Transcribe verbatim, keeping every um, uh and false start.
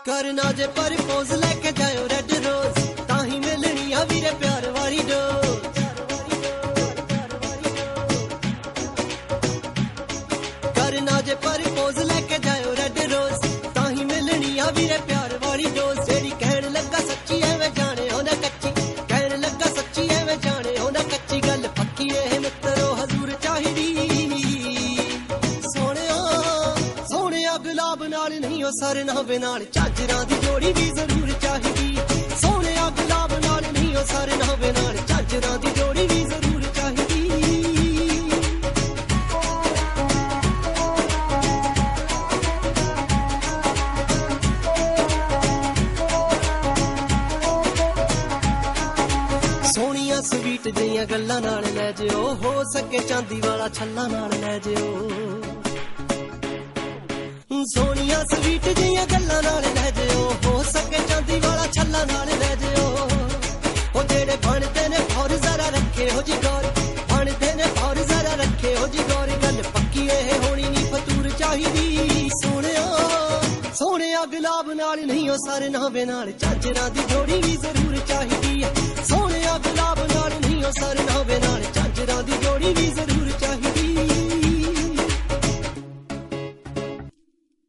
करना जे परपोज लेके जाओ रेड रोज ताही मिलनी आ वीरे प्यार वाली डोज। करना जे परपोज लेके जाओ रेड रोज ताही मिलनी आ वीरे प्यार वाली डोज। जेड़ी कहन लगा सच्ची एवें जाने होना कच्ची, कहन लगा सच्ची एवें जाने होना कच्ची। गल पक्की ए मित्रो हजूर चाहिदी सोहणिया सोहणिया गुलाब नाल नहीं ओ सरनावे नाल झांजरां दी जोड़ी भी जरूर चाहिदी। सोहणिया गुलाब नाल नहीं ओ सरनावे नाल झांजरां दी जोड़ी भी जरूर चाहिदी। सोहणिया स्वीट जिहियां गल्लां नाल लै जिओ, हो सके चांदी वाला छल्ला नाल लै जिओ। सोहणिया स्वीट जिहियां गल्लां नाल लै जिओ, हो सके चांदी वाला छल्ला नाल लै जिओ। ओ जेड़े बनदे ने फौर जरा रखे हो जी गौर, बनदे ने फौर जरा रखे हो जी गौर। गल पक्की ए होनी नी फतूर चाहिदी सोहणिया सोहणिया गुलाब नाल नहीं ओ सरनावे नाल झांजरां दी जोड़ी भी जरूर चाहिदी। सोहणिया गुलाब नाल नहीं ओ सर